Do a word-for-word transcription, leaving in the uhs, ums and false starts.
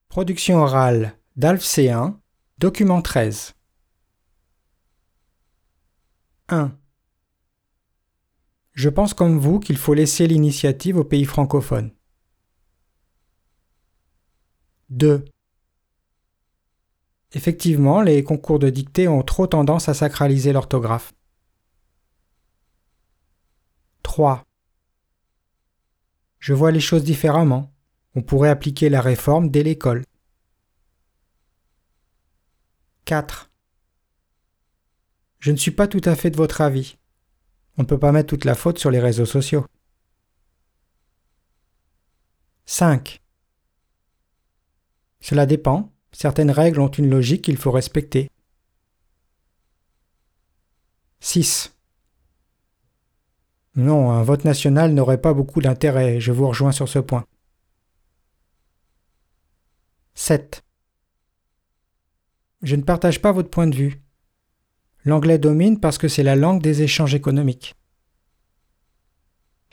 Production orale d'Alf C un, document treize. un. Je pense comme vous qu'il faut laisser l'initiative aux pays francophones. deux. Effectivement, les concours de dictée ont trop tendance à sacraliser l'orthographe. trois. Je vois les choses différemment. On pourrait appliquer la réforme dès l'école. quatre. Je ne suis pas tout à fait de votre avis. On ne peut pas mettre toute la faute sur les réseaux sociaux. cinq. Cela dépend. Certaines règles ont une logique qu'il faut respecter. six. Non, un vote national n'aurait pas beaucoup d'intérêt, je vous rejoins sur ce point. sept. Je ne partage pas votre point de vue. L'anglais domine parce que c'est la langue des échanges économiques.